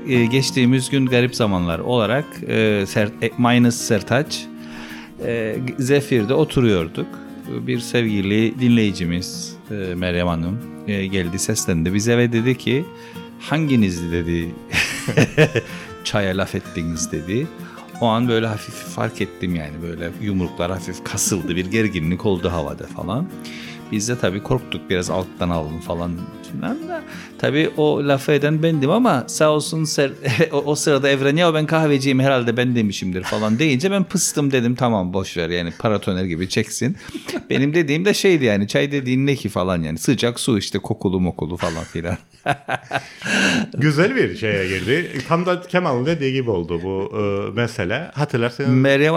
geçtiğimiz gün garip zamanlar olarak Minus Sertaç Zefir'de oturuyorduk. Bir sevgili dinleyicimiz Meryem Hanım geldi, seslendi bize ve dedi ki hanginiz dedi çaya laf ettiniz dedi. O an böyle hafif fark ettim, yani böyle yumruklar hafif kasıldı, bir gerginlik oldu havada falan. Biz de tabii korktuk, biraz alttan alalım falan. Tabii o lafı eden bendim ama sağ olsun o sırada Evren ya ben kahveciyim herhalde ben demişimdir falan deyince ben pıstım, dedim tamam boşver yani paratoner gibi çeksin. Benim dediğim de şeydi yani, çay dediğin ne ki falan, yani sıcak su işte, kokulu mokulu falan filan. Güzel bir şeye girdi. Tam da Kemal'ın dediği gibi oldu bu mesele. Hatırlarsın. Meryem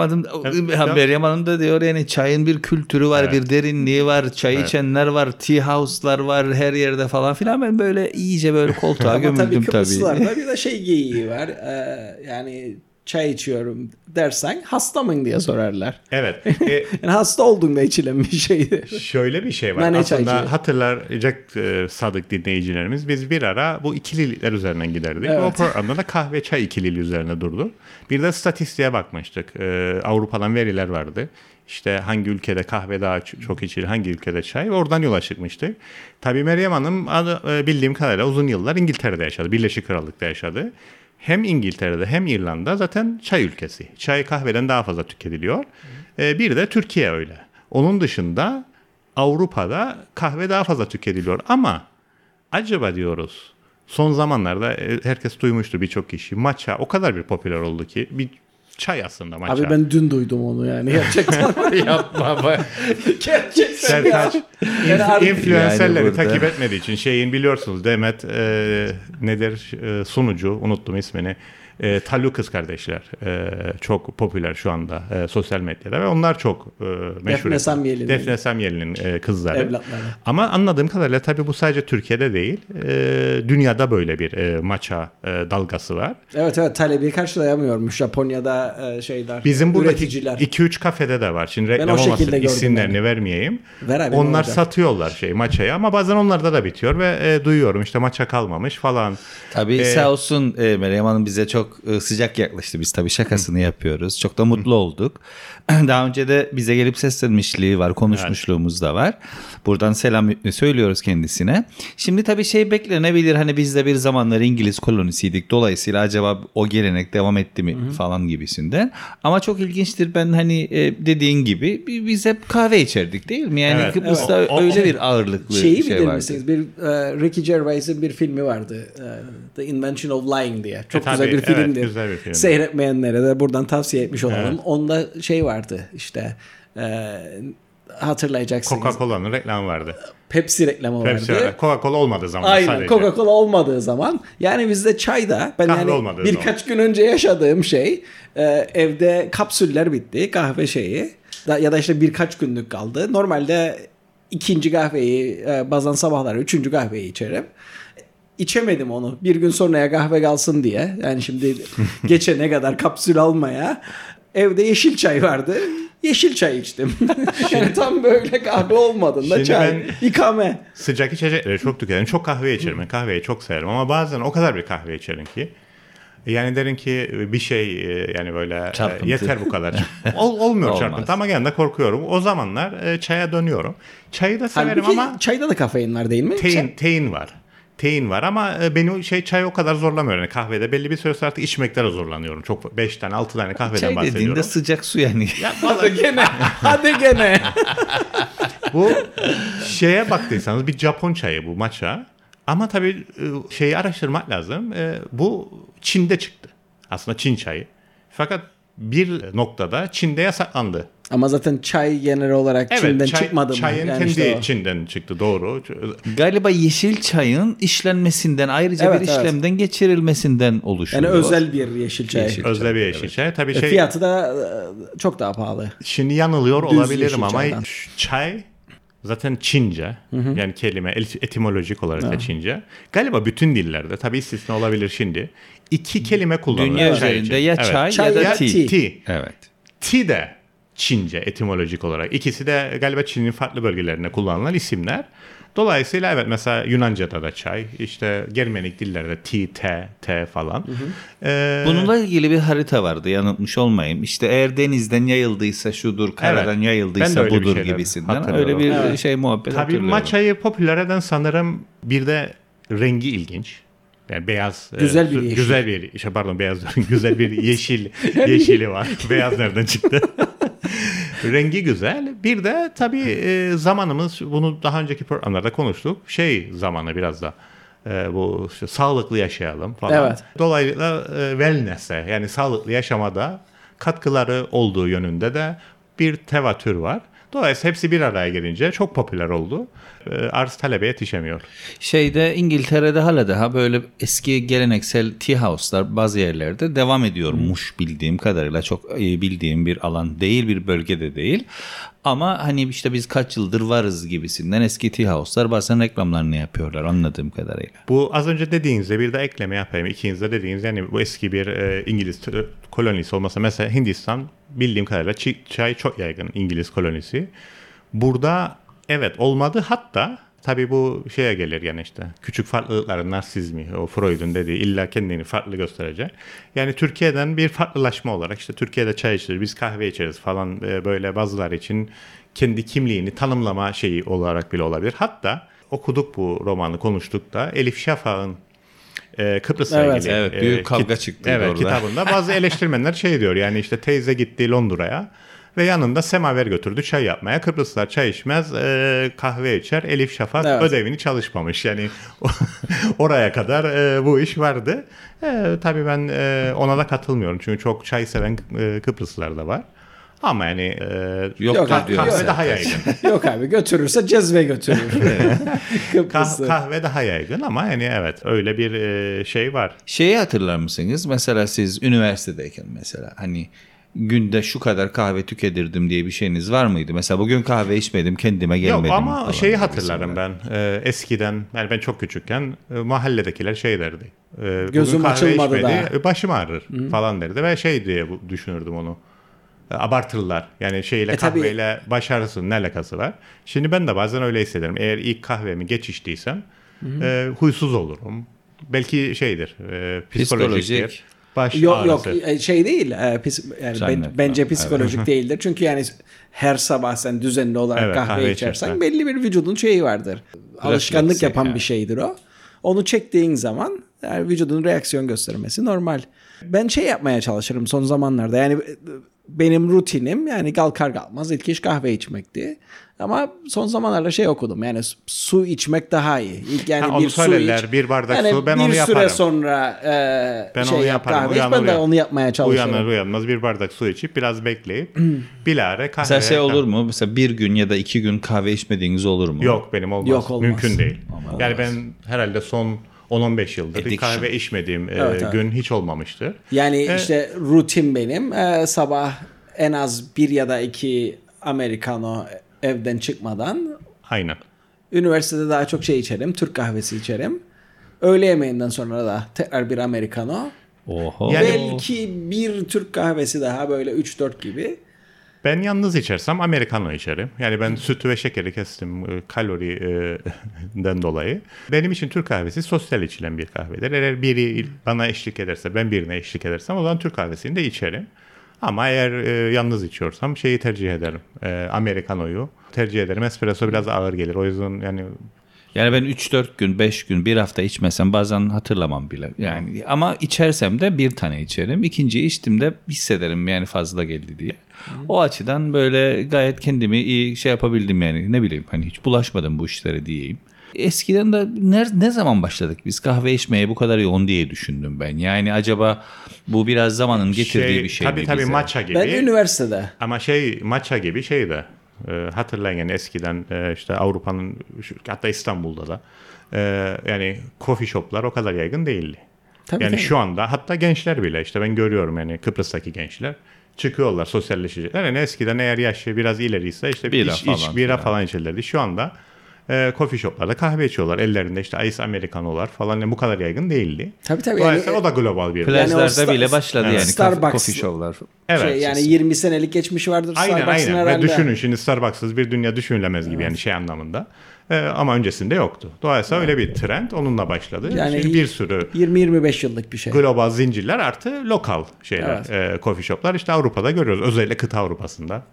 Hanım da diyor yani çayın bir kültürü var, evet. Bir derinliği var, çay evet. İçenler var, tea house'lar var her yerde falan filan. Ben böyle iyice böyle koltuğa gömüldüm tabii. Ama tabii Kıbrıslılarda bir de şey geyiği var. Yani çay içiyorum dersen hasta mıyım diye sorarlar. Evet. Yani hasta olduğunda içilen bir şeydir. Şöyle bir şey var. Yani aslında hatırlayacak sadık dinleyicilerimiz, biz bir ara bu ikililikler üzerinden giderdik. Evet. O programda da kahve çay ikililiği üzerine durdu. Bir de statistiğe bakmıştık. Avrupa'dan veriler vardı. İşte hangi ülkede kahve daha çok içilir, hangi ülkede çay. Oradan yola çıkmıştık. Tabii Meryem Hanım bildiğim kadarıyla uzun yıllar İngiltere'de yaşadı. Birleşik Krallık'ta yaşadı. Hem İngiltere'de hem İrlanda zaten çay ülkesi. Çay kahveden daha fazla tüketiliyor. Bir de Türkiye öyle. Onun dışında Avrupa'da kahve daha fazla tüketiliyor. Ama acaba diyoruz, son zamanlarda herkes duymuştur, birçok kişi. Matcha o kadar bir popüler oldu ki. Bir çay aslında matcha. Abi ben dün duydum onu yani gerçekten. Yapma be. Gerçekten Sertaç influencerleri yani takip etmediği için biliyorsunuz Demet nedir sunucu, unuttum ismini. Tallu kız kardeşler çok popüler şu anda sosyal medyada ve onlar çok meşhur. Defne Samyeli'nin kızları. Evlatları. Ama anladığım kadarıyla tabii bu sadece Türkiye'de değil, dünyada böyle bir matcha dalgası var. Evet talebi karşılayamıyormuş Japonya'da şeyler. Bizim buradaki 2-3 kafede de var. Şimdi reklam olmasın, isimlerini yani vermeyeyim. Onlar satıyorlar matcha'yı ama bazen onlarda da bitiyor ve duyuyorum işte matcha kalmamış falan. Tabii sağ olsun Meryem Hanım bize çok sıcak yaklaştı. Biz tabii şakasını yapıyoruz. Çok da mutlu olduk. Daha önce de bize gelip seslenmişliği var. Konuşmuşluğumuz da var. Buradan selam söylüyoruz kendisine. Şimdi tabii beklenebilir. Hani biz de bir zamanlar İngiliz kolonisiydik. Dolayısıyla acaba o gelenek devam etti mi falan gibisinden. Ama çok ilginçtir. Ben hani dediğin gibi biz hep kahve içerdik değil mi? Yani Kıbrıs'ta öyle bir ağırlıklı şey vardı. Bilir misiniz? Bir Ricky Gervais'in bir filmi vardı. The Invention of Lying diye. Çok güzel bir filmdi. Güzel bir film. Seyretmeyenlere de buradan tavsiye etmiş olalım. Evet. Onda vardı işte hatırlayacaksınız. Coca-Cola'nın reklamı vardı. Pepsi reklamı vardı. Coca-Cola olmadığı zaman aynen, sadece. Coca-Cola olmadığı zaman. Yani bizde çayda ben kahve yani birkaç gün önce yaşadığım evde kapsüller bitti. Kahve ya da işte birkaç günlük kaldı. Normalde ikinci kahveyi bazen sabahları üçüncü kahveyi içerim. İçemedim onu. Bir gün sonraya kahve kalsın diye. Yani şimdi geçene kadar kapsül almaya. Evde yeşil çay vardı. Yeşil çay içtim. Yani tam böyle kahve olmadığında çay. İkame. Sıcak içecekleri çok tüketim. Çok kahve içerim. Kahveyi çok severim ama bazen o kadar bir kahve içerim ki. Yani derim ki bir yani böyle yeter bu kadar. Olmuyor çarpıntı ama gene de korkuyorum. O zamanlar çaya dönüyorum. Çayı da severim ama. Çayda da kafein var değil mi? Tein var. Tein var ama beni çay o kadar zorlamıyor. Yani kahvede belli bir süre sonra artık içmekte de zorlanıyorum. Çok 5 tane 6 tane kahveden çay bahsediyorum. Çay dediğinde sıcak su yani. Ya, hadi gene. Bu baktıysanız bir Japon çayı bu matcha. Ama tabii araştırmak lazım. Bu Çin'de çıktı. Aslında Çin çayı. Fakat bir noktada Çin'de yasaklandı. Ama zaten çay genel olarak Çin'den çıkmadı mı? Çayın yani kendi Çin'den çıktı, doğru. Galiba yeşil çayın işlenmesinden ayrıca bir işlemden geçirilmesinden oluşuyor. Yani özel bir yeşil çay. Özel bir yeşil çay. Tabii fiyatı da çok daha pahalı. Şimdi yanılıyor olabilirim ama çay zaten Çince. Yani kelime etimolojik olarak da Çince. Galiba bütün dillerde, tabii istisna olabilir şimdi. 2 kelime kullanılıyor. Dünya üzerinde ya çay ya da tea. Evet. Tea de Çince etimolojik olarak. İkisi de galiba Çin'in farklı bölgelerinde kullanılan isimler. Dolayısıyla evet, mesela Yunanca'da da çay, işte Germenik dillerde te falan. Bununla ilgili bir harita vardı, yanıltmış olmayayım. İşte eğer denizden yayıldıysa şudur, karadan Evet. yayıldıysa Ben de öyle bir budur şeyler gibisinden. hatırlıyorum. Öyle bir şey muhabbet Tabii hatırlıyorum. matcha'yı popüler eden sanırım bir de rengi ilginç. Yani beyaz, Güzel bir yeşil. güzel bir beyaz güzel bir yeşili var. Beyaz nereden çıktı? Rengi güzel. Bir de tabii zamanımız, bunu daha önceki programlarda konuştuk. Zamanı biraz da bu işte, sağlıklı yaşayalım falan. Evet. Dolayısıyla wellness'e, yani sağlıklı yaşamada katkıları olduğu yönünde de bir tevatür var. Dolayısıyla hepsi bir araya gelince çok popüler oldu. Arz talebe yetişemiyor. İngiltere'de hala daha böyle eski geleneksel tea house'lar bazı yerlerde devam ediyormuş bildiğim kadarıyla. Çok iyi bildiğim bir alan değil, bir bölgede değil. Ama hani işte biz kaç yıldır varız gibisinden eski tea house'lar bazen reklamlarını yapıyorlar anladığım kadarıyla. Bu az önce dediğinizde bir de ekleme yapayım. İkiniz de dediğiniz, yani bu eski bir İngiliz kolonisi olmasa, mesela Hindistan bildiğim kadarıyla çay çok yaygın, İngiliz kolonisi. Burada evet olmadı, hatta tabii bu şeye gelir, yani işte küçük farklılıkların narsizmi, o Freud'un dediği, illa kendini farklı gösterecek. Yani Türkiye'den bir farklılaşma olarak, işte Türkiye'de çay içilir, biz kahve içeriz falan, böyle bazıları için kendi kimliğini tanımlama şeyi olarak bile olabilir. Hatta okuduk, bu romanı konuştuk da, Elif Şafak'ın Kıbrıs'la ilgili. Evet, büyük kavga çıktı orada. Kitabında bazı eleştirmenler diyor, yani işte teyze gitti Londra'ya ve yanında semaver götürdü çay yapmaya. Kıbrıslılar çay içmez, kahve içer. Elif Şafak ödevini çalışmamış. Yani oraya kadar bu iş vardı. Tabii ben ona da katılmıyorum. Çünkü çok çay seven Kıbrıslılar da var. Ama yani kahve daha yaygın. Yok abi, götürürse cezve götürür. Kahve daha yaygın ama yani evet, öyle bir şey var. Şeyi hatırlar mısınız? Mesela siz üniversitedeyken mesela hani günde şu kadar kahve tüketirdim diye bir şeyiniz var mıydı? Mesela bugün kahve içmedim, kendime gelmedim. Yok ama şeyi hatırlarım ben. Eskiden, yani ben çok küçükken mahalledekiler derdi. Gözüm açılmadı da. Başım ağrır falan derdi ve diye düşünürdüm onu. Abartırlar. Yani kahveyle baş ağrısının ne alakası var? Şimdi ben de bazen öyle hissederim. Eğer ilk kahvemi geç içtiysem huysuz olurum. Belki psikolojik. Baş yok ağrısı. Değil. Bence psikolojik değildir. Çünkü yani her sabah sen düzenli olarak kahve içersen belli bir vücudun vardır. Alışkanlık yapan bir şeydir o. Onu çektiğin zaman yani vücudun reaksiyon göstermesi normal. Ben yapmaya çalışırım son zamanlarda. Yani benim rutinim yani kalkar kalkmaz ilk iş kahve içmekti. Ama son zamanlarda okudum. Yani su içmek daha iyi. İlk bir su iç. Bir bardak su, ben onu yaparım. Bir süre sonra ben onu yaparım. Ben de onu yapmaya çalışıyorum. Uyanmaz bir bardak su içip biraz bekleyip bilahare kahve. Mesela olur mu? Mesela bir gün ya da 2 gün kahve içmediğiniz olur mu? Yok, benim olmaz. Yok, olmaz. Mümkün değil. Olmaz. Yani ben herhalde son 10-15 yıldır bir kahve içmediğim gün hiç olmamıştır. Yani işte rutin benim. Sabah en az 1 ya da 2 Americano evden çıkmadan. Aynen. Üniversitede daha çok içerim. Türk kahvesi içerim. Öğle yemeğinden sonra da tekrar bir Americano. Oho. Yani belki bir Türk kahvesi daha böyle 3-4 gibi. Ben yalnız içersem Americano içerim. Yani ben sütü ve şekeri kestim kaloriden dolayı. Benim için Türk kahvesi sosyal içilen bir kahvedir. Eğer biri bana eşlik ederse, ben birine eşlik edersem o zaman Türk kahvesini de içerim. Ama eğer yalnız içiyorsam tercih ederim. Americano'yu tercih ederim. Espresso biraz ağır gelir. O yüzden yani ben 3-4 gün, 5 gün, bir hafta içmesem bazen hatırlamam bile. Yani ama içersem de bir tane içerim. İkinciyi içtiğimde hissederim yani fazla geldi diye. O açıdan böyle gayet kendimi iyi yapabildim yani. Ne bileyim hani hiç bulaşmadım bu işlere diyeyim. Eskiden de ne zaman başladık biz kahve içmeye bu kadar yoğun diye düşündüm ben. Yani acaba bu biraz zamanın getirdiği bir şey mi bize? Tabii matcha gibi. Ben üniversitede. Ama matcha gibi de. Hatırlayın yani eskiden işte Avrupa'nın, hatta İstanbul'da da yani coffee shop'lar o kadar yaygın değildi. Tabii. Şu anda hatta gençler bile, işte ben görüyorum yani Kıbrıs'taki gençler çıkıyorlar, sosyalleşecekler. Yani eskiden eğer yaşı biraz ileriyse işte bira falan içerlerdi. Şu anda Coffee shop'larda kahve içiyorlar. Ellerinde işte Ice Americano'lar falan, yani bu kadar yaygın değildi. Tabii. Dolayısıyla Yani, o da global bir. Plajlarda bile başladı yani Starbucks. coffee shop'lar. Evet. yani 20 senelik geçmişi vardır Starbucks'ın Aynen. Ve herhalde. düşünün şimdi Starbucks'ız bir dünya düşünülemez gibi yani şey anlamında. Ama öncesinde yoktu. Dolayısıyla öyle bir trend onunla başladı. Yani şimdi bir sürü 20-25 yıllık bir şey. global zincirler artı lokal şeyler, coffee shop'lar işte Avrupa'da görüyoruz. Özellikle kıta Avrupa'sında.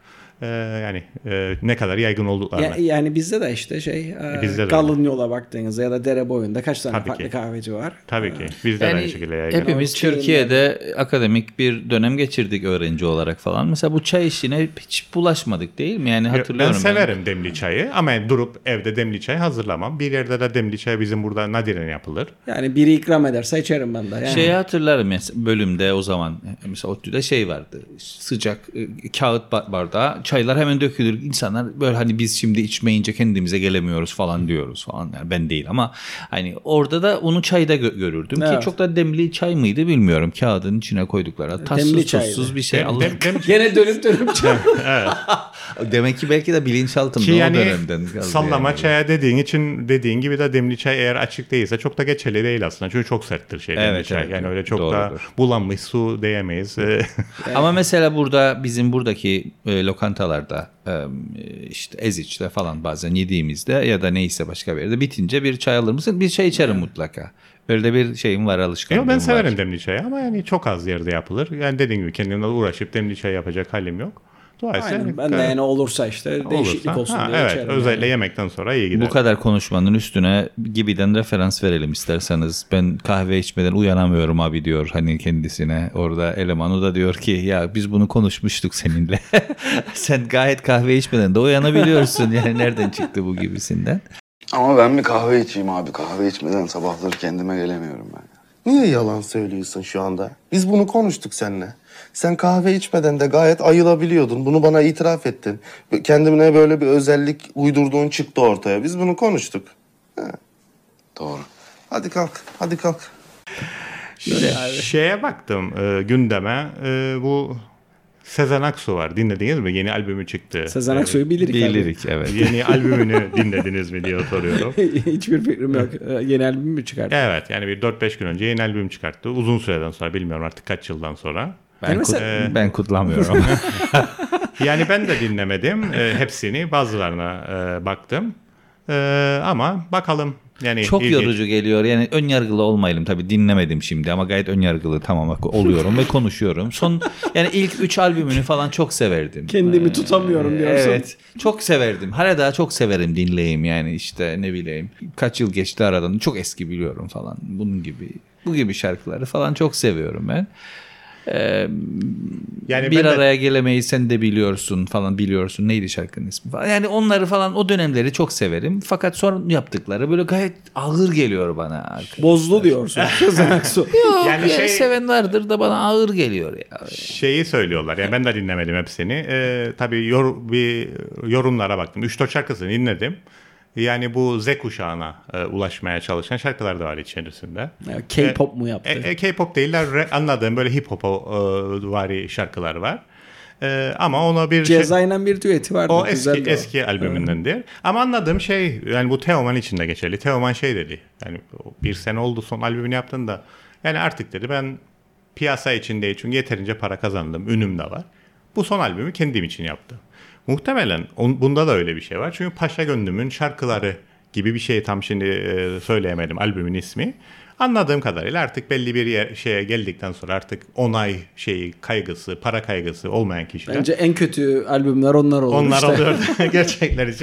Ne kadar yaygın olduklarını. Yani bizde de işte Bizde de kalın yola baktığınızda ya da dere boyunda kaç tane Tabii farklı ki. kahveci var. Tabii ki. Bizde de Yani aynı şekilde yaygın. hepimiz Türkiye'de akademik bir dönem geçirdik öğrenci olarak falan. Mesela bu çay işine hiç bulaşmadık değil mi? Yani hatırlıyorum. Ben severim demli çayı ama durup evde demli çay hazırlamam. Bir yerde de demli çay bizim burada nadiren yapılır. Yani biri ikram ederse içerim ben de. Yani. Şeyi hatırlarım mesela bölümde o zaman mesela ODTÜ'de şey vardı. Sıcak kağıt bardağı çaylar hemen dökülür. İnsanlar böyle hani biz şimdi içmeyince kendimize gelemiyoruz falan diyoruz falan. Yani ben değil ama hani orada da onu çayda görürdüm ki çok da demli çay mıydı bilmiyorum. Kağıdın içine koydukları tatsız tuzsuz bir şey alır. Gene dönüp çay. Demek ki belki de bilinçaltımda Ki o yani dönemden. sallama çaya dediğin gibi de demli çay eğer açık değilse çok da geçerli değil aslında. Çünkü çok serttir demli çay. Evet, yani öyle çok doğrudur. da bulanmış su diyemeyiz. Ama mesela bizim buradaki lokantalarda işte Eziç'te falan bazen yediğimizde ya da neyse başka bir yerde bitince bir çay alır mısın? Bir çay içerim mutlaka. Öyle de bir şeyim var, alışkanlığım var. Ben severim demli çayı ama yani çok az yerde yapılır. Yani dediğim gibi kendimle uğraşıp demli çay yapacak halim yok. Aynen, ben de yani olursa işte değişiklik olsun diye evet, içerim. özellikle yani. yemekten sonra iyi gider. Bu kadar konuşmanın üstüne gibiden referans verelim isterseniz. Ben kahve içmeden uyanamıyorum abi diyor hani kendisine. Orada eleman o da diyor ki ya biz bunu konuşmuştuk seninle. Sen gayet kahve içmeden de uyanabiliyorsun. Yani nereden çıktı bu gibisinden. Ama ben bir kahve içeyim abi. Kahve içmeden sabahları kendime gelemiyorum ben. Niye yalan söylüyorsun şu anda? Biz bunu konuştuk seninle. Sen kahve içmeden de gayet ayılabiliyordun. Bunu bana itiraf ettin. Kendine böyle bir özellik uydurduğun çıktı ortaya. Biz bunu konuştuk. Doğru. Hadi kalk. Şeye baktım gündeme bu Sezen Aksu var. Dinlediniz mi? Yeni albümü çıktı. Sezen Aksu'yu bilirik. Evet. Yeni albümünü dinlediniz mi diye soruyorum. Hiçbir fikrim yok. Yeni albüm mü çıkarttı? Evet yani bir 4-5 gün önce yeni albüm çıkarttı. Uzun süreden sonra, bilmiyorum artık kaç yıldan sonra. Ben kutlamıyorum. Yani ben de dinlemedim hepsini. Bazılarına baktım. Ama bakalım. Yani Çok ilginç. yorucu geliyor. Yani ön yargılı olmayalım tabii, dinlemedim şimdi ama gayet ön yargılı oluyorum ve konuşuyorum. Yani ilk 3 albümünü falan çok severdim. Kendimi tutamıyorum diyorsun. Evet. Çok severdim. Hala daha çok severim dinleyeyim yani işte ne bileyim. Kaç yıl geçti aradan. Çok eski biliyorum falan. Bu gibi şarkıları falan çok seviyorum ben. Yani bir ben araya gelemeyi sen de biliyorsun neydi şarkının ismi falan. Yani onları falan, o dönemleri çok severim. Fakat sonra yaptıkları böyle gayet ağır geliyor bana. Arkadaşlar. Bozdu diyorsun. Sezen Aksu. Yok Yani yani seven vardır da bana ağır geliyor ya. Şeyi söylüyorlar. Yani ben de dinlemedim hepsini. Tabii yorumlara baktım. 3-4 şarkısını dinledim. Yani bu Z kuşağına ulaşmaya çalışan şarkılar da var içerisinde. K-pop mu yaptı? K-pop değiller. Anladığım böyle hip hop vari şarkılar var. Ama ona bir Cezayla bir düeti vardı. o eski albümündendir. Ama anladığım şey yani bu Teoman için de geçerli. Teoman şey dedi. Yani bir sene oldu son albümünü yaptığında. Yani artık dedi ben piyasa için değil çünkü yeterince para kazandım. Ünüm de var. Bu son albümü kendim için yaptım. Muhtemelen bunda da öyle bir şey var. Çünkü Paşa Gönlüm'ün şarkıları gibi bir şey, tam şimdi söyleyemedim albümün ismi. Anladığım kadarıyla artık belli bir şeye geldikten sonra artık onay kaygısı, para kaygısı olmayan kişiler. Bence en kötü albümler onlar olur. Onlar işte. oluyor. Gerçekler için.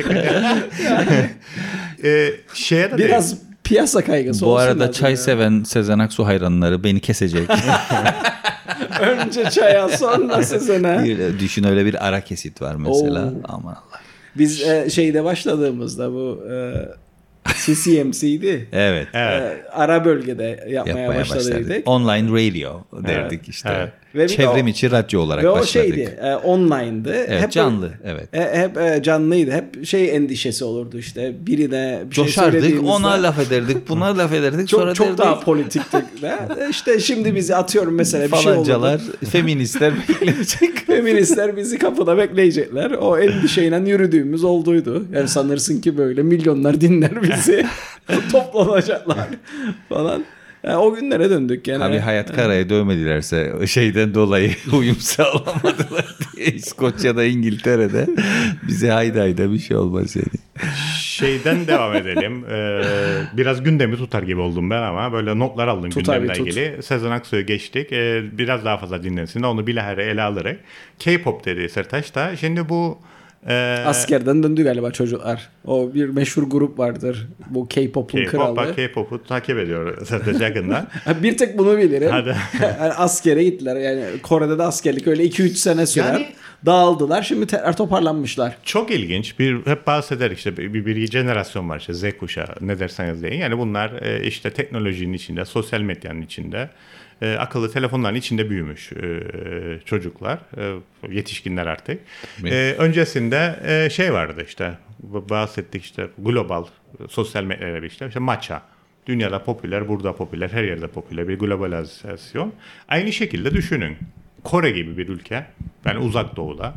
Şeye de Biraz piyasa kaygısı Bu olsun arada lazım çay ya. seven Sezen Aksu hayranları beni kesecek. Önce çaya sonra Sezen'e. Düşün, öyle bir ara kesit var mesela. Oo. Aman Allah. Biz şeyde başladığımızda bu CCMC'ydi. Evet. Ara bölgede yapmaya başladıydık. Online radio derdik işte. Evet. Ve Çevrim içi radyo olarak Ve o başladık. şeydi, online'dı. Evet, hep canlı, evet. Hep canlıydı. Hep şey endişesi olurdu işte. Birine bir şey Coşardık, söylediğimizde. ona laf ederdik, buna laf ederdik. Sonra Çok derdik, daha politiktik. İşte şimdi bizi atıyorum mesela bir şey oldu. falancalar, feministler bekleyecek. Feministler bizi kapıda bekleyecekler. O endişeyle yürüdüğümüz olduydu. Yani sanırsın ki böyle milyonlar dinler bizi. Toplanacaklar falan. Yani o günlere döndük yani. Abi Hayat Kara'ya dövmedilerse şeyden dolayı uyum sağlamadılar diye İskoçya'da, İngiltere'de bize hayda bir şey olmaz yani. Şeyden devam edelim. Biraz gündemi tutar gibi oldum ben ama böyle notlar aldım gündemle ilgili. Sezen Aksu'yu geçtik. Biraz daha fazla dinlensin de onu bilahare ele alarak. K-pop dedi Sertaç da. Şimdi bu askerden döndü galiba çocuklar. O bir meşhur grup vardır. Bu K-pop'un kralı. K-pop'u takip ediyor Sertaç yakından. Bir tek bunu bilirim. Hadi. Yani askere gittiler. Yani Kore'de de askerlik öyle 2-3 sene sürer. Yani, dağıldılar. Şimdi tekrar toparlanmışlar. Çok ilginç. Hep bahseder işte bir jenerasyon var işte Z kuşağı ne derseniz deyin. Yani bunlar işte teknolojinin içinde, sosyal medyanın içinde, akıllı telefonların içinde büyümüş çocuklar, yetişkinler artık. Öncesinde şey vardı işte bahsettik işte global sosyal medyalar işte matcha. Dünyada popüler, burada popüler, her yerde popüler bir globalizasyon. Aynı şekilde düşünün. Kore gibi bir ülke, yani uzak doğuda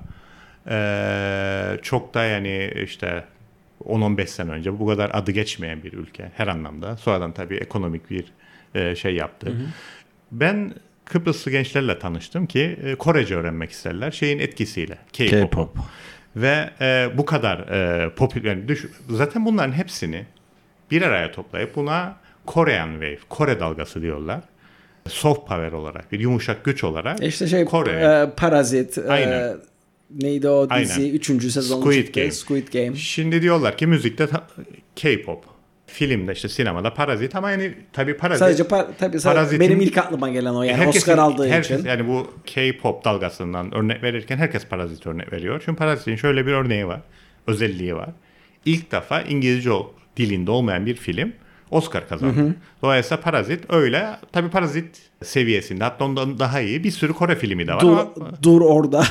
çok da yani işte 10-15 sene önce bu kadar adı geçmeyen bir ülke her anlamda. Sonradan tabii ekonomik bir şey yaptı. Hı hı. Ben Kıbrıslı gençlerle tanıştım ki Korece öğrenmek isterler şeyin etkisiyle. K-pop. Ve bu kadar popüler. Yani zaten bunların hepsini bir araya toplayıp buna Korean Wave, Kore dalgası diyorlar. Soft power olarak, bir yumuşak güç olarak. İşte şey Parazit, neydi o dizi? Aynen. 3. sezon Squid Game. Şimdi diyorlar ki müzikte K-pop. Filmde işte sinemada Parazit ama yani tabii Parazit. Sadece benim ilk aklıma gelen o yani Oscar aldığı için. Yani bu K-pop dalgasından örnek verirken herkes Parazit örnek veriyor. Çünkü Parazit'in şöyle bir örneği var. Özelliği var. İlk defa İngilizce dilinde olmayan bir film Oscar kazandı. Hı hı. Dolayısıyla Parazit öyle tabii Parazit seviyesinde hatta ondan daha iyi bir sürü Kore filmi de var. Dur orada.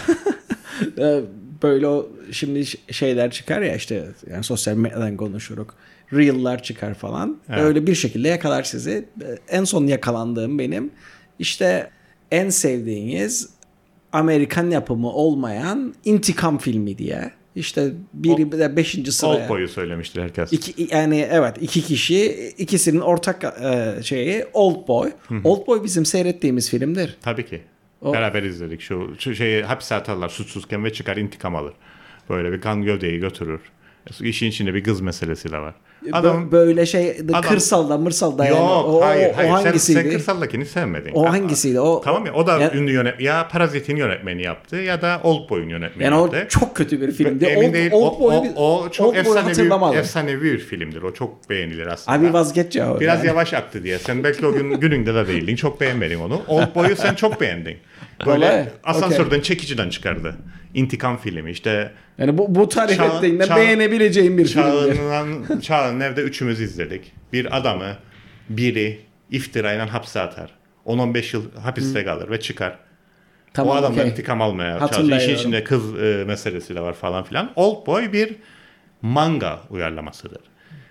Böyle o şimdi şeyler çıkar ya işte yani sosyal medyadan konuşuruz. Reel'lar çıkar falan. Evet. Öyle bir şekilde yakalar sizi. En son yakalandığım benim işte en sevdiğiniz Amerikan yapımı olmayan intikam filmi diye. İşte biri de 5. sıraya. Oldboy'u söylemiştir herkes. Yani evet 2 kişi ikisinin ortak şeyi Oldboy. Oldboy bizim seyrettiğimiz filmdir. Tabii ki. Beraber izledik. Şu şeyi hapse atarlar suçsuzken ve çıkar intikam alır. Böyle bir kan gövdeyi götürür. İşin içinde bir kız meselesi de var. Böyle kırsalda mırsalda yok, yani. O hangisiydi? Sen kırsaldakini sevmedin. O hangisiydi? Tamam ya o da ünlü yönetmen. Ya Parazit'in yönetmeni yaptı ya da Oldboy'un yönetmeni yaptı. Yani o çok kötü bir filmdi. Emin değil. O çok efsanevi bir filmdir. O çok beğenilir aslında. Abi vazgeç ya. Biraz yavaş aktı diye. Sen belki o gününde de değildin. Çok beğenmedin onu. Oldboy'u sen çok beğendin. Böyle asansörden çekiciden çıkardı. İntikam filmi işte. Yani bu tarif ettiğinde beğenebileceğim bir filmdir. Çağın evde üçümüz izledik. Bir adamı biri iftirayla hapse atar. 10-15 yıl hapiste kalır ve çıkar. Tamam, o adamdan intikam almaya çalışır. İşin içinde kız meselesi de var falan filan. Oldboy bir manga uyarlamasıdır.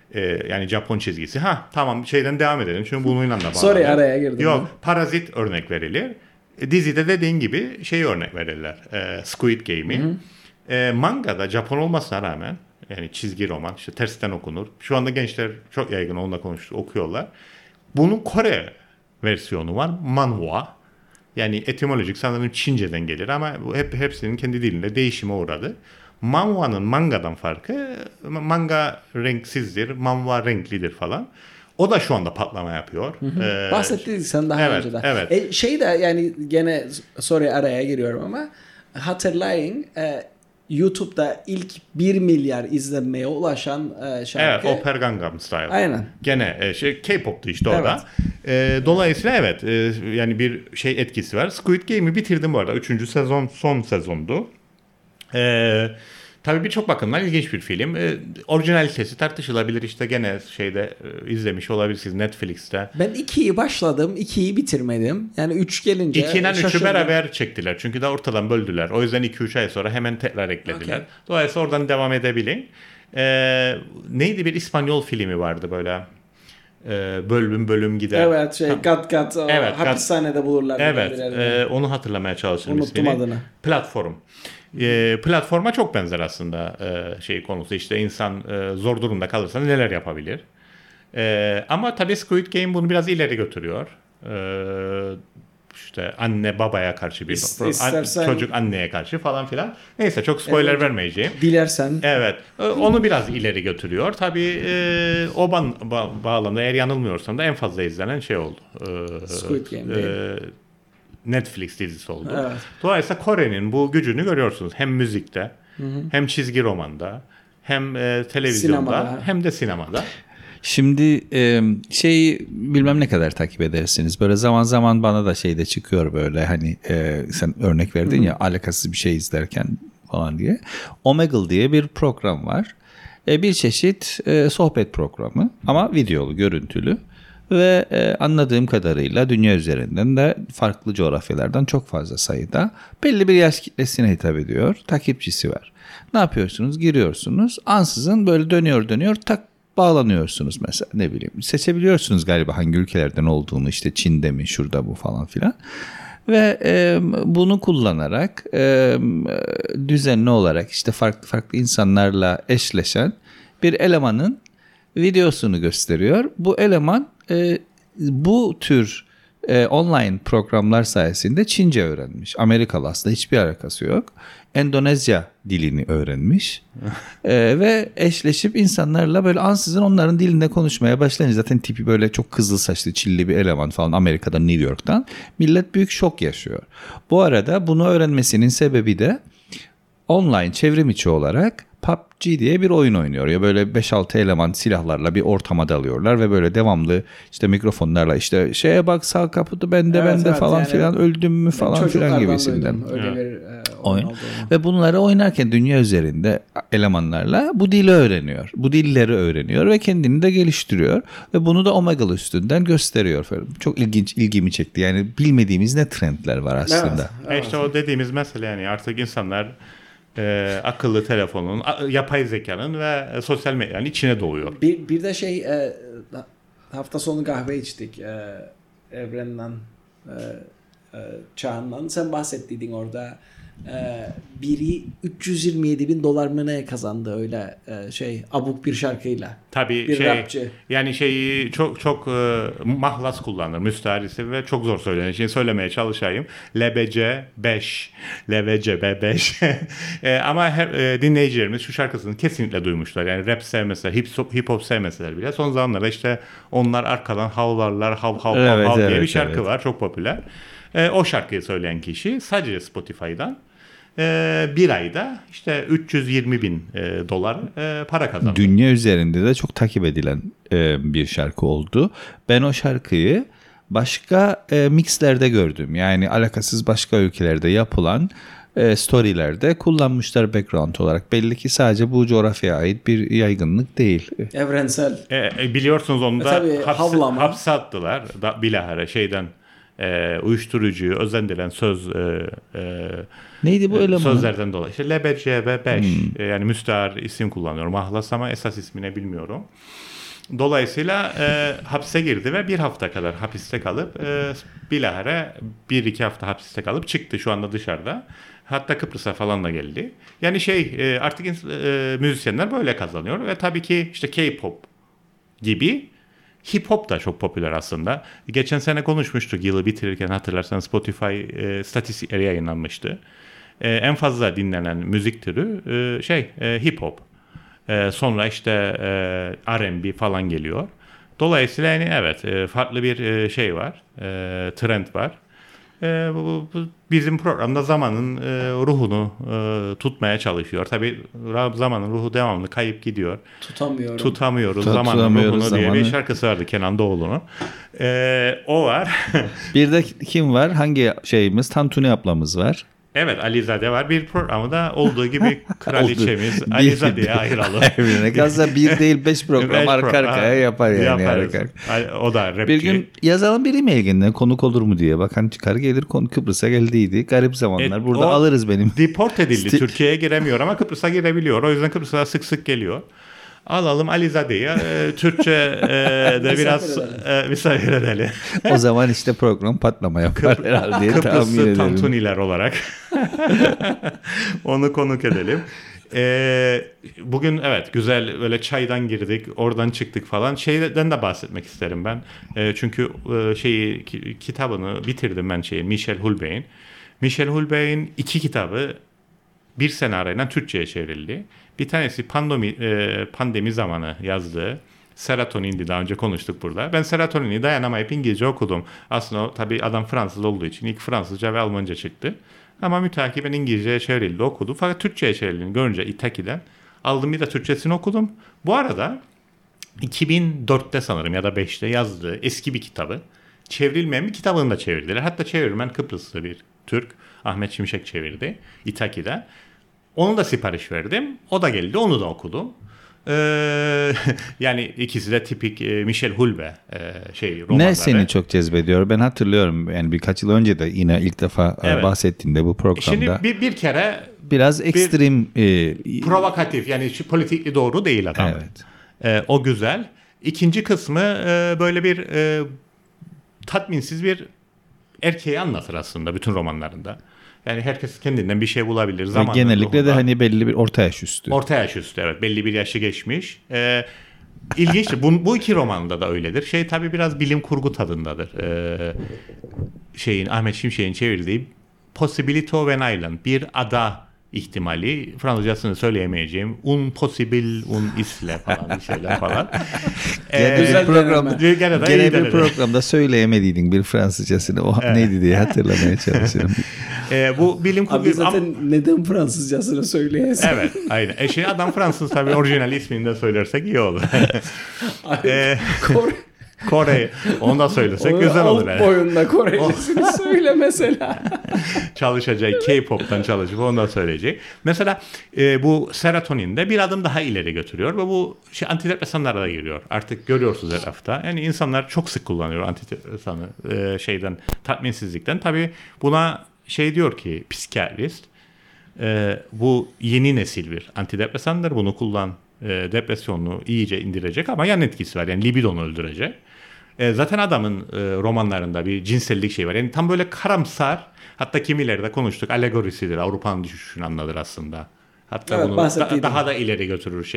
Yani Japon çizgisi. Tamam şeyden devam edelim. Çünkü bununla da bağlı. Sorry araya girdim. Yok Parazit örnek verilir. Dizide dediğin gibi örnek verirler. Squid Game'i. Mangada Japon olmasına rağmen yani çizgi roman işte tersten okunur. Şu anda gençler çok yaygın onunla okuyorlar. Bunun Kore versiyonu var. Manhwa. Yani etimolojik sanırım Çince'den gelir ama hepsinin kendi dilinde değişime uğradı. Manhwa'nın mangadan farkı manga renksizdir, manhwa renklidir falan. O da şu anda patlama yapıyor. Bahsettik sen daha önce de. Evet. Şey de yani gene araya giriyorum ama hatırlayın YouTube'da ilk 1 milyar izlenmeye ulaşan şarkı. Evet, Opera Gangnam Style. Aynen. Gene K-pop'tu işte orada. Dolayısıyla evet yani bir etkisi var. Squid Game'i bitirdim bu arada. 3. sezon son sezondu. Tabii birçok bakımdan ilginç bir film. Orijinalitesi tartışılabilir. İşte gene izlemiş olabilirsiniz Netflix'te. Ben 2'yi başladım. 2'yi bitirmedim. Yani 3 gelince 2 ile 3'ü şaşırdım. beraber çektiler. Çünkü de ortadan böldüler. O yüzden 2-3 ay sonra hemen tekrar eklediler. Okay. Dolayısıyla oradan devam edebilin. Neydi, bir İspanyol filmi vardı böyle. Bölüm gider. Evet, kat Evet, hapishanede bulurlar. Evet, onu hatırlamaya çalışırım Unuttum ismini. adını. Platform. Platforma çok benzer aslında konusu. İşte insan zor durumda kalırsa neler yapabilir. Ama tabii Squid Game bunu biraz ileri götürüyor. İşte anne babaya karşı bir çocuk anneye karşı falan filan. Neyse, çok spoiler vermeyeceğim. Dilersen. Evet. Onu biraz ileri götürüyor. Tabii o bağlamda eğer yanılmıyorsam da en fazla izlenen oldu. Squid Game. Netflix dizisi oldu. Evet. Dolayısıyla Kore'nin bu gücünü görüyorsunuz. Hem müzikte, hem çizgi romanda, hem televizyonda, Sinemada. hem de sinemada. Şimdi bilmem ne kadar takip edersiniz. Böyle zaman zaman bana da de çıkıyor böyle, hani sen örnek verdin ya, alakasız bir şey izlerken falan diye. Omegle diye bir program var. Bir çeşit sohbet programı ama videolu, görüntülü. Ve anladığım kadarıyla dünya üzerinden de farklı coğrafyalardan çok fazla sayıda belli bir yaş kitlesine hitap ediyor. Takipçisi var. Ne yapıyorsunuz? Giriyorsunuz. Ansızın böyle dönüyor tak bağlanıyorsunuz mesela, ne bileyim. Seçebiliyorsunuz galiba hangi ülkelerden olduğunu, işte Çin'de mi, şurada bu falan filan. Ve bunu kullanarak düzenli olarak işte farklı insanlarla eşleşen bir elemanın videosunu gösteriyor. Bu eleman bu tür online programlar sayesinde Çince öğrenmiş. Amerikalı, aslında hiçbir alakası yok. Endonezya dilini öğrenmiş. Ve eşleşip insanlarla böyle ansızın onların dilinde konuşmaya başlayınca, zaten tipi böyle çok kızıl saçlı, çilli bir eleman falan, Amerika'dan, New York'tan. Millet büyük şok yaşıyor. Bu arada bunu öğrenmesinin sebebi de online çevrim içi olarak PUBG diye bir oyun oynuyor. Ya böyle 5-6 eleman silahlarla bir ortama dalıyorlar ve böyle devamlı işte mikrofonlarla işte bak sağ kapıda bende falan yani, filan, öldüm mü falan filan gibisinden. Öyle bir oyun. Ve bunları oynarken dünya üzerinde elemanlarla bu dili öğreniyor. Bu dilleri öğreniyor ve kendini de geliştiriyor. Ve bunu da Omegle üstünden gösteriyor. Çok ilgimi çekti. Yani bilmediğimiz ne trendler var aslında. Evet. İşte o dediğimiz mesele, yani artık insanlar akıllı telefonun, yapay zekanın ve sosyal medyanın içine doğuyor. Bir de hafta sonu kahve içtik Evren'le, Çağan'la. Sen bahsettiydin orada. Biri $327,000 mı ne kazandı öyle abuk bir şarkıyla. Tabii bir rapçi. Yani çok mahlas kullanır, müsteharisi ve çok zor söylenir. Şimdi söylemeye çalışayım. LBC 5. Ama dinleyicilerimiz şu şarkısını kesinlikle duymuşlar. Yani rap sevmeseler, hip hop sevmeseler bile son zamanlarda işte onlar arkadan havlarlar, hav diye bir şarkı var. Çok popüler. O şarkıyı söyleyen kişi sadece Spotify'dan bir ayda işte $320,000 para kazandı. Dünya üzerinde de çok takip edilen bir şarkı oldu. Ben o şarkıyı başka mixlerde gördüm. Yani alakasız başka ülkelerde yapılan storylerde kullanmışlar background olarak. Belli ki sadece bu coğrafyaya ait bir yaygınlık değil. Evrensel. Biliyorsunuz onu da hapse attılar. Bilahare uyuşturucuyu özendiren neydi bu eleman? Sözlerden dolayı. İşte LBCB5 yani müstahar isim kullanıyorum. Mahlas ama esas ismini bilmiyorum. Dolayısıyla hapse girdi ve bir hafta kadar hapiste kalıp bilahare 1-2 hafta hapiste kalıp çıktı. Şu anda dışarıda. Hatta Kıbrıs'a falan da geldi. Yani artık müzisyenler böyle kazanıyor ve tabii ki işte K-pop gibi hip hop da çok popüler aslında. Geçen sene konuşmuştuk, yılı bitirirken hatırlarsanız Spotify statistikleri yayınlanmıştı. En fazla dinlenen müzik türü hip hop. Sonra işte R&B falan geliyor. Dolayısıyla yani evet, farklı bir var. Trend var. Bu bizim programda zamanın ruhunu tutmaya çalışıyor. Tabii zamanın ruhu devamlı kayıp gidiyor. Tutamıyoruz zamanın ruhunu diye bir şarkısı vardı Kenan Doğulu'nun. O var. Bir de kim var? Hangi şeyimiz? Tantuni ablamız var. Evet, Alizade var. Bir programı da olduğu gibi kraliçemiz Alizade'ye ayıralım. Ne kalsa 1 değil 5 program arka arkaya yapar yani. Yaparız. O da rapçi. Bir gün yazalım birime ilgili konuk olur mu diye. Bakan çıkar gelir, konu Kıbrıs'a geldiydi. Garip zamanlar. Burada alırız benim. Deport edildi. Türkiye'ye giremiyor ama Kıbrıs'a girebiliyor. O yüzden Kıbrıs'a sık sık geliyor. Alalım Alizade'yi. Türkçe de biraz misafir edelim. O zaman işte program patlama yapar herhalde diye tahmin Kıbrıslı ederim. tantuniler olarak. Onu konuk edelim. Bugün evet güzel böyle çaydan girdik, oradan çıktık falan. Şeyden de bahsetmek isterim ben. Çünkü kitabını bitirdim ben Michel Houellebecq'in. Michel Houellebecq'in 2 kitabı bir sene arayla Türkçe'ye çevrildi. Bir tanesi pandemi zamanı yazdığı Serotonin'di, daha önce konuştuk burada. Ben Serotonin'i dayanamayıp İngilizce okudum. Aslında tabii adam Fransız olduğu için ilk Fransızca ve Almanca çıktı. Ama müteakiben İngilizce'ye çevrildi, okudum. Fakat Türkçe'ye çevrildiğini görünce İtaki'den aldım, bir de Türkçesini okudum. Bu arada 2004'te sanırım ya da 5'te yazdığı eski bir kitabı çevrilmeyen bir kitabını da çevirdiler. Hatta çevirmen Kıbrıslı bir Türk, Ahmet Şimşek çevirdi İtaki'den. Onu da sipariş verdim. O da geldi. Onu da okudum. Yani ikisi de tipik Michel Houellebecq romanları. Ne seni çok cezbediyor? Ben hatırlıyorum. Yani birkaç yıl önce de yine ilk defa bahsettiğinde bu programda. Şimdi bir kere biraz ekstrem provokatif, yani politikli doğru değil adam. Evet. O güzel. İkinci kısmı böyle bir tatminsiz bir erkeği anlatır aslında bütün romanlarında. Yani herkes kendinden bir şey bulabilir. Genellikle de hani belli bir orta yaş üstü. Orta yaş üstü, evet. Belli bir yaşı geçmiş. İlginç. Bu 2 romanda da öyledir. Tabii biraz bilim kurgu tadındadır. Ahmet Şimşek'in çevirdiği Possibility of an Island. Bir ada ihtimali. Fransızcasını söyleyemeyeceğim. Un possible, un isle falan bir şeyler falan. Gene bir programda söyleyemediydin bir Fransızcasını. O neydi diye hatırlamaya çalışıyorum. Bu bilim kurgu. Abi zaten neden Fransızcasını söyleyesin? Evet, aynen. Adam Fransız tabii, orijinal ismini de söylersek iyi olur. Kore. Onu da söylesek güzel olur. Alt boyunda Korecisini söyle mesela. Çalışacak. K-pop'tan çalışıp onu da söyleyecek. Mesela bu serotoninde bir adım daha ileri götürüyor ve bu antidepresanlara da giriyor. Artık görüyorsunuz her hafta. Yani insanlar çok sık kullanıyor antidepresanı tatminsizlikten. Tabii buna diyor ki psikiyatrist, bu yeni nesil bir antidepresandır. Bunu depresyonunu iyice indirecek ama yan etkisi var. Yani libidonu öldürecek. Zaten adamın romanlarında bir cinsellik var. Yani tam böyle karamsar, hatta kimileri de konuştuk, alegorisidir. Avrupa'nın düşüşünü anlatır aslında. Hatta evet, bunu daha da ileri götürür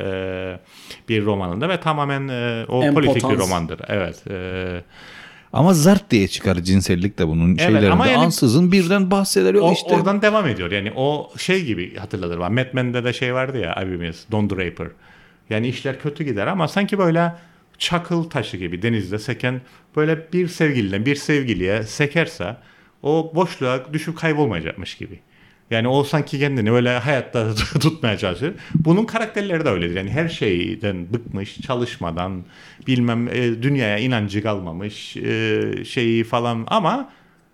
bir romanında ve tamamen o politik bir romandır. Evet. Ama zart diye çıkar cinsellik de bunun şeylerinde. Yani, ansızın birden bahseder. Oradan devam ediyor. Yani o gibi hatırlatır. Mad Men'de de vardı ya abimiz, Don Draper. Yani işler kötü gider ama sanki böyle çakıl taşı gibi denizde seken, böyle bir sevgiliden bir sevgiliye sekerse o boşluğa düşüp kaybolmayacakmış gibi. Yani o sanki kendini böyle hayatta tutmaya çalışır. Bunun karakterleri de öyledir. Yani her şeyden bıkmış, çalışmadan, dünyaya inancı kalmamış falan ama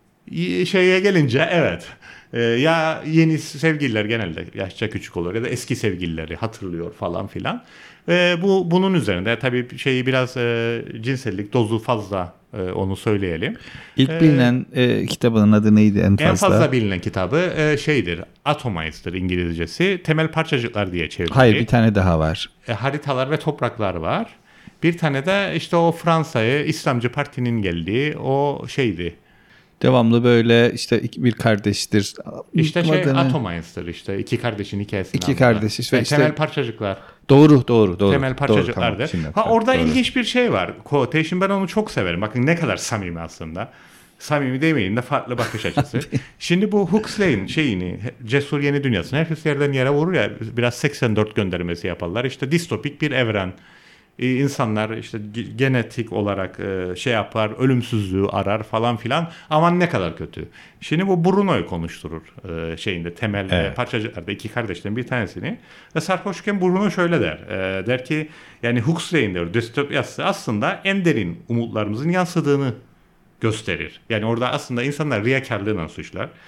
gelince evet. Ya yeni sevgililer genelde yaşça küçük olur ya da eski sevgilileri hatırlıyor falan filan. Bunun üzerinde tabii biraz cinsellik dozu fazla, onu söyleyelim. İlk bilinen kitabının adı neydi en fazla? En fazla bilinen kitabı Atomized'dir İngilizcesi. Temel parçacıklar diye çevrildi. Hayır, bir tane daha var. Haritalar ve topraklar var. Bir tane de o Fransa'ya İslamcı partinin geldiği o Devamlı böyle bir kardeştir. Atomized'dir iki kardeşin hikayesini. İki kardeş temel parçacıklar. Doğru. Temel parçacıklardır. Tamam, orada doğru. İlginç bir var. Quotation, ben onu çok severim. Bakın ne kadar samimi aslında. Samimi demeyin de farklı bakış açısı. Şimdi bu Huxley'in Cesur Yeni Dünyası'nı herkes yerden yere vurur ya, biraz 84 göndermesi yaparlar. Distopik bir evren. İnsanlar genetik olarak yapar, ölümsüzlüğü arar falan filan. Aman ne kadar kötü. Şimdi bu Bruno'yu konuşturur temel parçacıklarda iki kardeşten bir tanesini. Ve sarhoşken Bruno şöyle der. Der ki yani Huxley'in diyor distopyası aslında en derin umutlarımızın yansıdığını gösterir. Yani orada aslında insanlar riyakarlığıyla suçlar.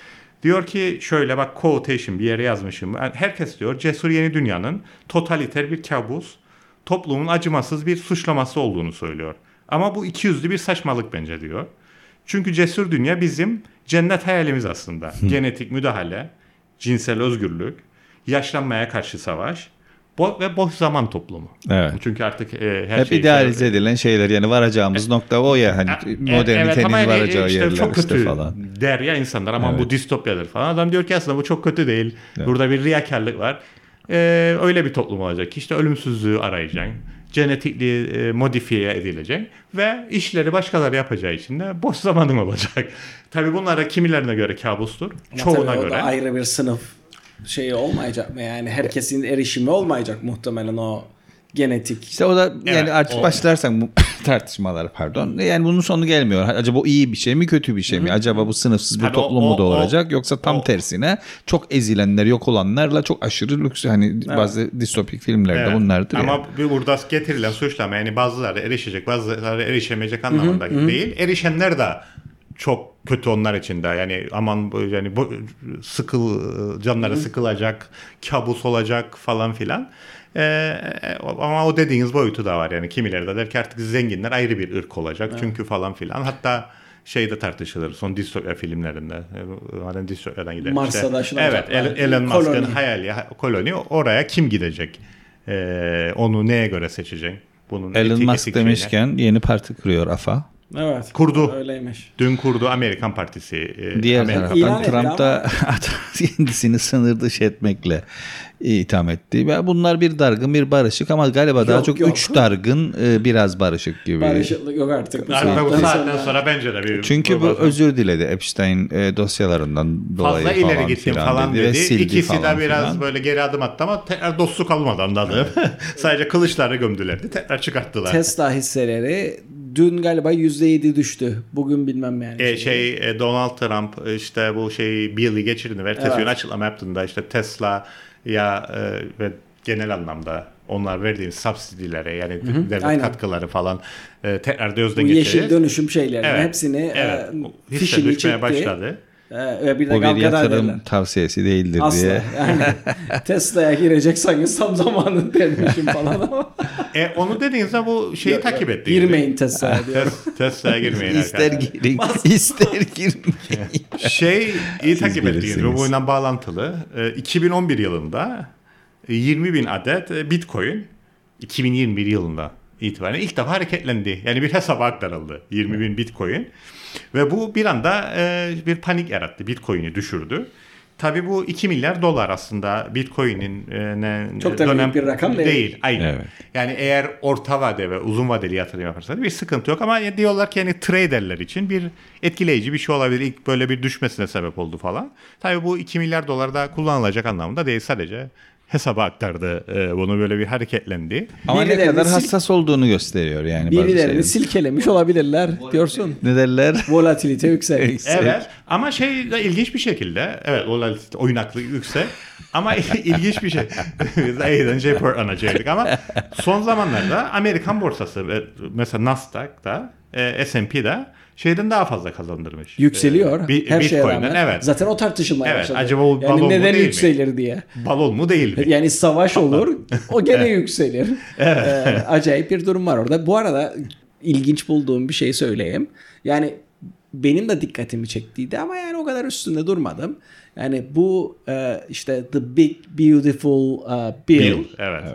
Diyor ki şöyle bak quotation bir yere yazmışım. Herkes diyor cesur yeni dünyanın totaliter bir kabus, toplumun acımasız bir suçlaması olduğunu söylüyor. Ama bu ikiyüzlü bir saçmalık bence diyor. Çünkü cesur dünya bizim cennet hayalimiz aslında. Genetik müdahale, cinsel özgürlük, yaşlanmaya karşı savaş ve boş zaman toplumu. Evet. Çünkü artık her hep şey idealize edilen şeyler yani varacağımız nokta o ya hani modernitenin ama varacağı işte yerler çok kötü işte falan. der ya insanlar ama bu distopyadır falan. Adam diyor ki aslında bu çok kötü değil. Evet. Burada bir riyakarlık var. Öyle bir toplum olacak ki işte ölümsüzlüğü arayacaksın. Genetikli modifiye edilecek ve işleri başkaları yapacağı için de boş zamanın olacak. Tabii bunlara kimilerine göre kabustur. Ama Çoğuna tabii o göre. da ayrı bir sınıf şeyi olmayacak mı? Yani herkesin erişimi olmayacak muhtemelen o genetik. İşte o da yani Evet, artık başlarsan bu tartışmalar pardon. Yani bunun sonu gelmiyor. Acaba o iyi bir şey mi kötü bir şey mi? Acaba bu sınıfsız bir Hani toplum mu doğuracak yoksa tam o- tersine çok ezilenler yok olanlarla çok aşırı lüks hani bazı distopik filmlerde Evet. bunlardır Ama yani. bir burada getirilen suçlama yani bazıları erişecek bazıları erişemeyecek anlamında değil. Erişenler de çok kötü onlar için de yani aman yani canları sıkılacak, kabus olacak falan filan. Ama o dediğiniz boyutu da var yani kimileri de der ki artık zenginler ayrı bir ırk olacak çünkü falan filan. Hatta şeyde tartışılır son distopya filmlerinde. Madem distopyadan gidelim. Mars'a işte, taşınacaklar. evet Elon Musk'ın Koloni. hayali koloni oraya kim gidecek? Onu neye göre seçecek? Bunun Elon etik Musk şeyine. demişken yeni parti kuruyor AFA. Evet. Kurdu. Öyleymiş. Dün kurdu Amerikan Partisi. Diğer Amerika. İlan taraftan etti Trump da kendisini sınır dışı etmekle itham etti. Ve bunlar bir dargın bir barışık ama galiba daha Yok, çok yok. 3 dargın biraz barışık gibi. Barışıklık yok artık. Artık bu saatten sonra bence de bir Çünkü bu özür diledi Epstein dosyalarından dolayı fazla ileri falan gittim filan falan dedi. Ve dedi. sildi İkisi falan de biraz filan. böyle geri adım attı ama tekrar dostluk olmadı anladım. Sadece kılıçları gömdülerdi. Tekrar çıkarttılar. Tesla hisseleri dün galiba %7 düştü. Bugün bilmem yani. Donald Trump işte bu Bill'i geçirdi ve ertesi gün açıklama yaptığında işte Tesla ya ve genel anlamda onlar verdiğimiz subsidilere yani devlet aynen. katkıları falan tekrar Bu gözden yeşil geçireceğiz. dönüşüm şeylerini Evet, hepsini hisse fişini düşmeye çekti. başladı. Ve bir de O bir kavga yatırım ederler. tavsiyesi değildir Asla. diye. Yani Tesla'ya girecekseniz tam zamanı dermişim falan ama. Onu dediğinizde bu şeyi takip etti. Girmeyin Tesla'ya diyor. Tesla'ya girmeyin. İster arkadaşlar. girin, ister girmeyin. İyi takip bilirsiniz. ettiğiniz bu oyundan bağlantılı. 2011 yılında 20 bin adet Bitcoin 2021 yılında itibaren ilk defa hareketlendi. Yani bir hesaba aktarıldı 20 bin Bitcoin. Ve bu bir anda bir panik yarattı. Bitcoin'i düşürdü. Tabii bu 2 milyar dolar aslında Bitcoin'in Çok da büyük bir rakam değil. Aynen. Evet. Yani eğer orta vade ve uzun vadeli yatırım yaparsanız bir sıkıntı yok ama diyorlar ki yani traderler için bir etkileyici bir şey olabilir. İlk böyle bir düşmesine sebep oldu falan. Tabii bu 2 milyar dolar da kullanılacak anlamında değil, sadece hesaba aktardı. Bunu böyle bir hareketlendi. Ama ne Birilerini kadar hassas olduğunu gösteriyor yani. bazı Birilerini şeylerin. silkelemiş olabilirler diyorsun. Ne derler? Volatilite yüksek. Evet ama de ilginç bir şekilde oynaklık yüksek ama ilginç bir şey. Biz de eğlence anacaktık ama son zamanlarda Amerikan borsası mesela Nasdaq'da S&P'de şeyden daha fazla kazandırmış. Yükseliyor. Her şeye Bitcoin'den, rağmen. evet. Zaten o tartışılmaya Evet, başladı. acaba o balon mu yani neden değil mi? yükselir diye. Balon mu değil mi? Yani savaş olur. O gene yükselir. Acayip bir durum var orada. Bu arada ilginç bulduğum bir şey söyleyeyim. Yani benim de dikkatimi çektiydi ama yani o kadar üstünde durmadım. Yani bu işte The Big Beautiful Bill. Evet.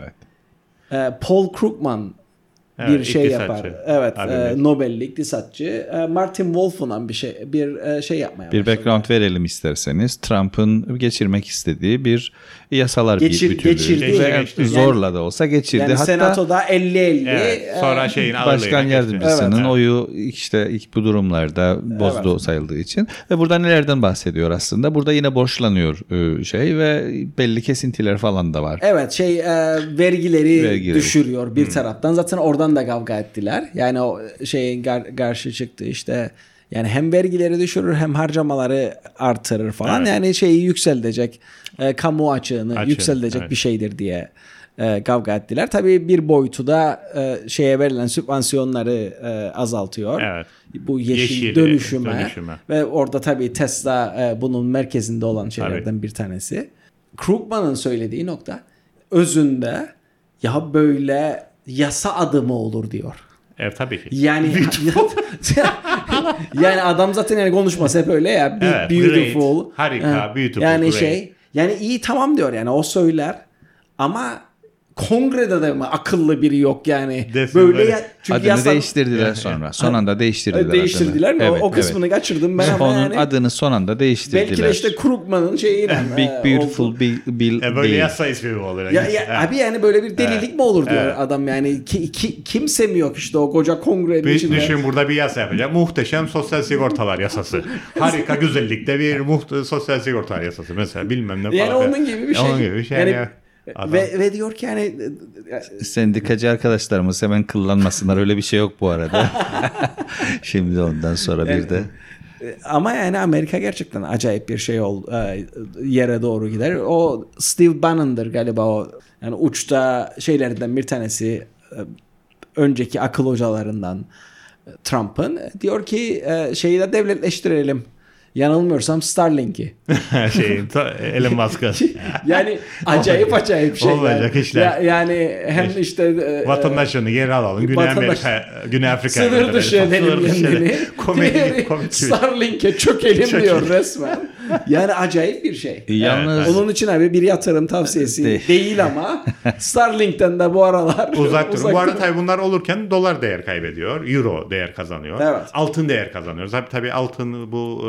Paul Krugman bir Evet, şey iktisatçı. yapar. Evet, Abi. Nobel'li iktisatçı. Martin Wolf'un bir şey yapmaya Bir başladı. background verelim isterseniz. Trump'ın geçirmek istediği bir yasalar bütünlüğü. geçirdi. Ve zorla da olsa geçirdi. Yani Hatta senatoda 50-50. Evet, sonra şeyin başkan ağırlığıyla yardımcısının geçti. oyu işte ilk bu durumlarda bozdu sayıldığı için. Ve burada nelerden bahsediyor aslında? Burada yine borçlanıyor ve belli kesintiler falan da var. Evet vergileri düşürüyor bir taraftan. Zaten oradan da kavga ettiler. Yani o şeyin karşı çıktı işte. Yani hem vergileri düşürür hem harcamaları artırır falan. Evet. Yani şeyi yükseltecek. Kamu açığını Açığı, yükseltecek evet. bir şeydir diye kavga ettiler. Tabii bir boyutu da şeye verilen sübvansiyonları azaltıyor. Evet. Bu yeşil dönüşüme. Ve orada tabii Tesla bunun merkezinde olan şeylerden bir tanesi. Krugman'ın söylediği nokta özünde ya böyle yasa adımı olur diyor. Evet tabii ki. Yani yani adam zaten yani konuşması hep öyle ya. Evet, beautiful. Great, harika, beautiful, yani great. Yani iyi tamam diyor yani o söyler ama kongrede de mi akıllı biri yok yani. Desin böyle böyle. ya, çünkü Adını değiştirdiler sonra. Son anda değiştirdiler. Değiştirdiler mi? Evet, o kısmını kaçırdım ben ama onun yani. adını son anda değiştirdiler. Belki de işte Krugman'ın şeyiyle. Big Beautiful Bill Böyle değil. yasa ismi mi olur? Abi yani böyle bir delilik mi olur diyor adam yani. Kimse mi yok işte o koca kongrenin içinde. Düşün burada bir yasa yapacak. Muhteşem sosyal sigortalar yasası. Harika güzellikte bir sosyal sigortalar yasası mesela bilmem ne falan. Yani onun gibi bir şey. Onun gibi bir şey. Yani, ve diyor ki yani Sendikacı arkadaşlarımız hemen kıllanmasınlar. Öyle bir şey yok bu arada. Şimdi ondan sonra bir de. ama yani Amerika gerçekten acayip bir şey yere doğru gider. O Steve Bannon'dır galiba o. Yani uçta şeylerden bir tanesi önceki akıl hocalarından Trump'ın diyor ki şeyi de devletleştirelim. Yanılmıyorsam Starlink'i. Elon Musk'ı. Yani acayip şey. Olmayacak işler. Yani hem işte vatandaşını geri alalım. Güney Amerika, Güney Afrika. Sınır dışı edelim kendini. Komedi. Starlink'e çökelim diyor resmen. Yani acayip bir şey. Yalnız onun için abi bir yatırım tavsiyesi değil ama Starlink'ten de bu aralar uzak durun. Bu arada tabii bunlar olurken dolar değer kaybediyor. Euro değer kazanıyor. Evet. Altın değer kazanıyor. Tabii altın bu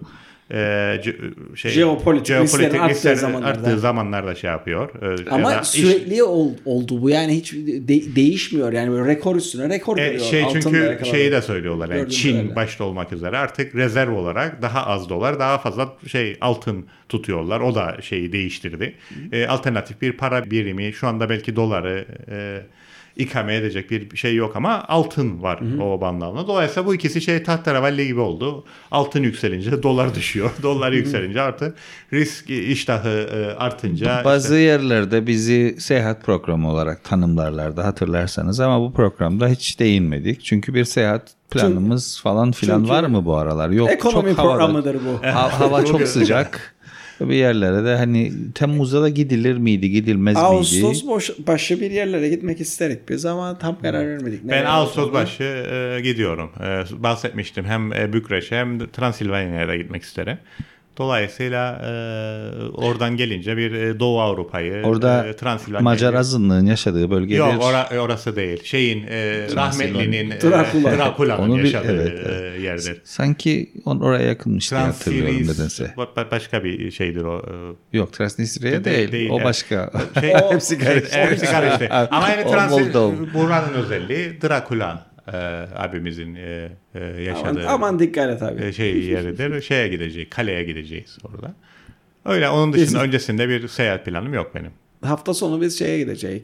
jeopolitik risklerin arttığı zamanlarda şey yapıyor. Ama sürekli oldu bu yani hiç değişmiyor yani böyle rekor üstüne rekor geliyor. Çünkü şeyi de söylüyorlar yani Çin başta olmak üzere artık rezerv olarak daha az dolar daha fazla altın tutuyorlar. O da şeyi değiştirdi. Alternatif bir para birimi şu anda belki doları ikame edecek bir şey yok ama altın var o bandalında. Dolayısıyla bu ikisi tahterevalli gibi oldu. Altın yükselince dolar düşüyor. Dolar yükselince artık risk iştahı artınca. Bazı yerlerde bizi seyahat programı olarak tanımlarlardı hatırlarsanız ama bu programda hiç değinmedik. Çünkü bir seyahat planımız falan filan var mı bu aralar? Yok. Ekonomi programıdır bu. Hava çok sıcak. Bir yerlere de hani Temmuz'da da gidilir miydi, gidilmez miydi? Ağustos başı bir yerlere gitmek isterik biz ama tam karar vermedik. Ben Ağustos başı gidiyorum. Bahsetmiştim hem Bükreş'e hem Transilvanya'ya da gitmek isterim. Dolayısıyla oradan gelince bir Doğu Avrupa'yı, orada Transilvanya'yı... Macar azınlığın yaşadığı bölgedir. Yok orası değil. Rahmetlinin Drakula'nın yaşadığı yerdir. Sanki oraya yakınmış diye hatırlıyorum nedense. Başka bir şeydir o. Yok Transnistrya değil. O başka. Hepsi karıştı. Ama yani buranın özelliği Drakula. Abimizin yaşadığı aman dikkat et abi. yeridir. Kaleye gideceğiz orada. Öyle onun dışında öncesinde bir seyahat planım yok benim. Hafta sonu biz gidecek.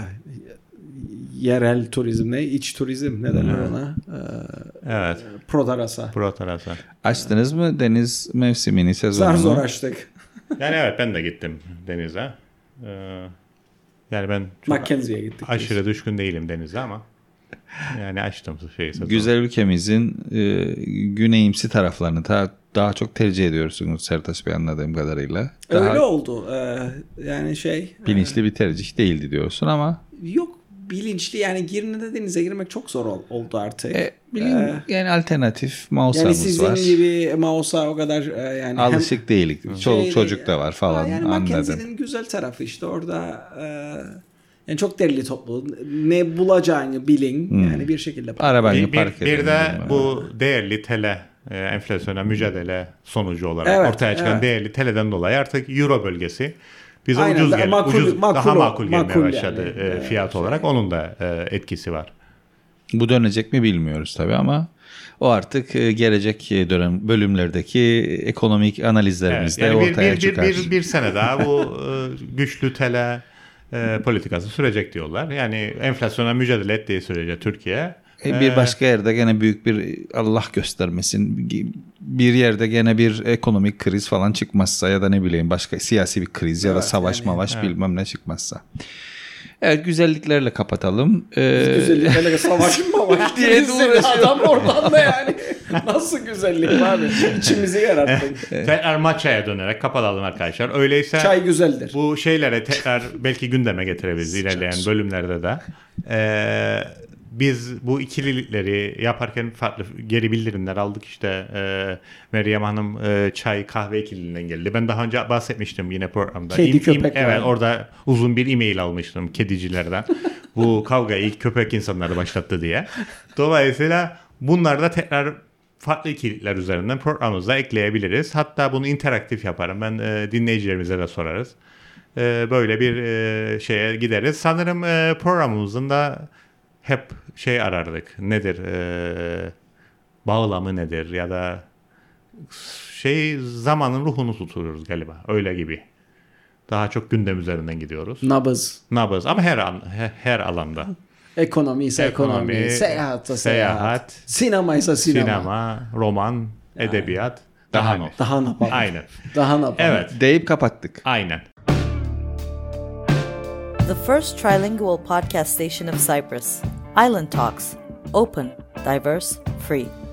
Yerel turizm iç turizm ne derler ona? Evet. Protarasa. Açtınız mı deniz mevsimini sezonunu? Zor açtık. Yani evet ben de gittim denize. Yani ben Mackenzie'ye gittik. Aşırı düşkün değilim denize ama yani açtım sezonu. Güzel ülkemizin güneyimsi taraflarını daha çok tercih ediyorsunuz Sertaç Bey anladığım kadarıyla. Öyle oldu. Yani bilinçli bir tercih değildi diyorsun ama. Yok bilinçli yani Girne'de denize girmek çok zor oldu artık. Yani alternatif Mausa'mız var. Yani sizin gibi Mausa o kadar yani alışık değilik. Çoluk çocuk da var falan. Yani Mackenzie'nin güzel tarafı işte orada yani çok derli toplu. Ne bulacağını bilin. Yani bir şekilde. Arabanı park edin. Bir de bu değerli tele enflasyona mücadele sonucu olarak ortaya çıkan değerli teleden dolayı artık Euro bölgesi bize daha makul gelmeye başladı yani. Fiyat olarak. Onun da etkisi var. Bu dönecek mi bilmiyoruz tabii ama o artık gelecek bölümlerdeki ekonomik analizlerimizde ortaya çıkar. Bir sene daha bu güçlü tele politikası sürecek diyorlar. Yani enflasyona mücadele ettiği sürece Türkiye bir başka yerde gene büyük bir Allah göstermesin bir yerde gene bir ekonomik kriz falan çıkmazsa ya da ne bileyim başka siyasi bir kriz ya da savaş bilmem ne çıkmazsa. Evet, güzelliklerle kapatalım. Güzelliklerle savaş diye diye de uğraşıyor. adam oradan da yani. Nasıl güzellik abi? İçimizi yarattın. Tekrar matcha'ya dönerek kapatalım arkadaşlar. Öyleyse Çay güzeldir. bu şeylere tekrar belki gündeme getirebiliriz ilerleyen bölümlerde de. Biz bu ikililikleri yaparken farklı geri bildirimler aldık. İşte Meryem Hanım çay kahve ikililiğinden geldi. Ben daha önce bahsetmiştim yine programda. Kedi köpek Evet, var. orada uzun bir e-mail almıştım kedicilerden. Bu kavga ilk köpek insanları başlattı diye. Dolayısıyla bunlar da tekrar farklı ikililikler üzerinden programımıza ekleyebiliriz. Hatta bunu interaktif yaparım. Ben dinleyicilerimize de sorarız. Böyle bir şeye gideriz. Sanırım programımızın da hep şey arardık. Nedir? Bağlamı nedir? Ya da zamanın ruhunu tutuyoruz galiba. Öyle gibi. Daha çok gündem üzerinden gidiyoruz. Nabız. Nabız ama her alanda. Ekonomi ise ekonomi. Seyahatsa seyahat. Sinema ise sinema. Roman, edebiyat. Daha ne? Daha ne yapalım? Aynen. Daha ne yapalım? Evet. Deyip kapattık. Aynen. The first trilingual podcast station of Cyprus. Island Talks. Open, diverse, free.